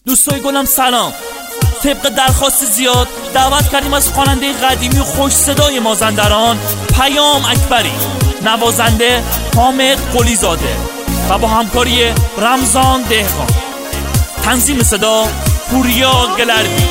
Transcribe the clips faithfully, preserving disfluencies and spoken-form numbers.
دوستای گلم سلام. طبق درخواست زیاد دعوت کردیم از خواننده قدیمی و خوش صدای مازندران پیام اکبری، نوازنده حامد قلی زاده و با همکاری رمضان دهقان. تنظیم صدا پوریا گلردی.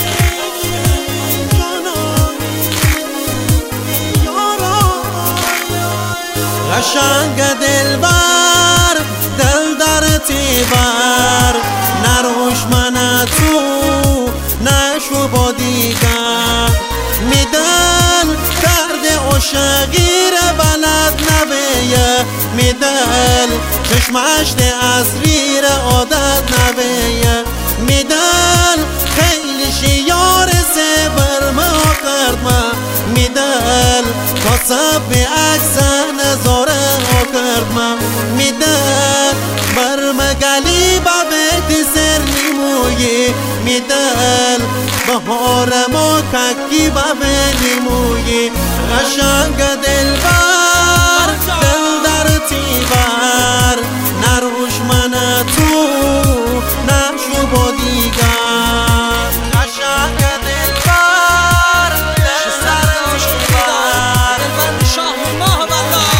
قشنگ دلبر دل در تیبر نروش من تو نشو با دیگر میدن درد عشقیر بلد نبیه میدن چشمش ده از ریر عادت نبیه میدن خیلی شیار سبر ما کرد ما میدن تا سب اکسن زاره ها کرد ما میدن برمگلی با بیت سر نیمویی میدن بهار ما ککی با نیمویی قشنگ دلبر دل در تیبر نروش من تو نشو با دیگر قشنگ دلبر دل در تیبر دلبر شاه ماه والله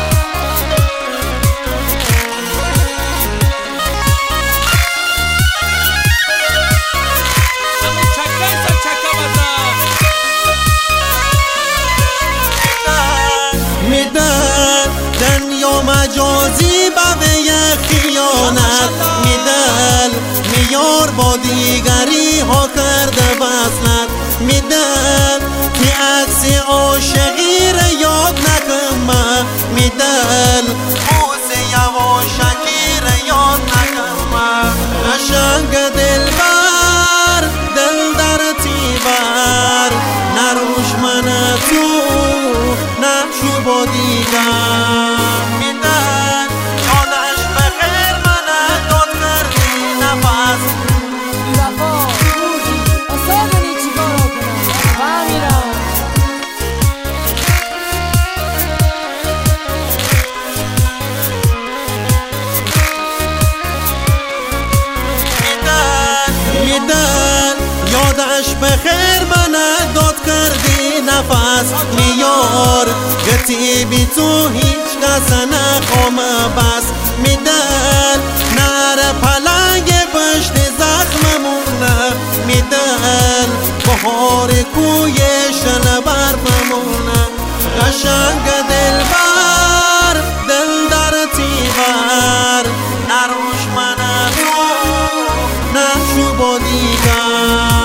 میدن دنیا مجازی به خیانت میدن میار با دیگری ها کرده وصلت میدن که عکس عاشقی را یاد نکنم میدن بوس یواشکی را یاد نکنم قشنگ دلبر دل در تیبر نروش من تو نشو با دیگر میدن یادش بخیر من داد کردی نفس لفا روزی اصلا داری چی کارا کنم فهمیرم میدن میدن یادش بخیر من داد کردی نفس میار گتی بی تو هیچ کس نخوام بس میدن نر پلنگ پشت زخممونه میدن بهار کوی شل برفمونه قشنگ دلبر دل در تیبر نروش من تو نشو با دیگر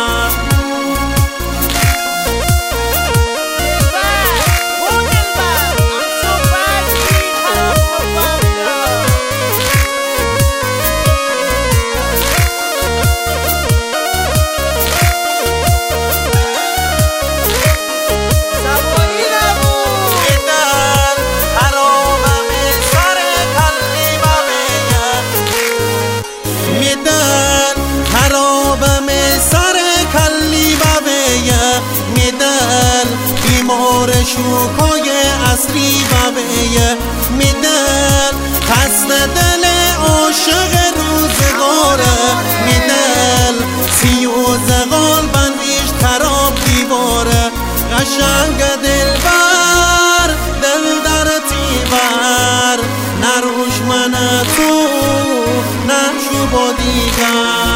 بیمار شوکای اصلی بابیه میدن قصد دل عاشق روزگاره میدن سیوزغال بندیش خراب دیواره قشنگ دلبر دل در تیبر نروش من تو نشو با دیگر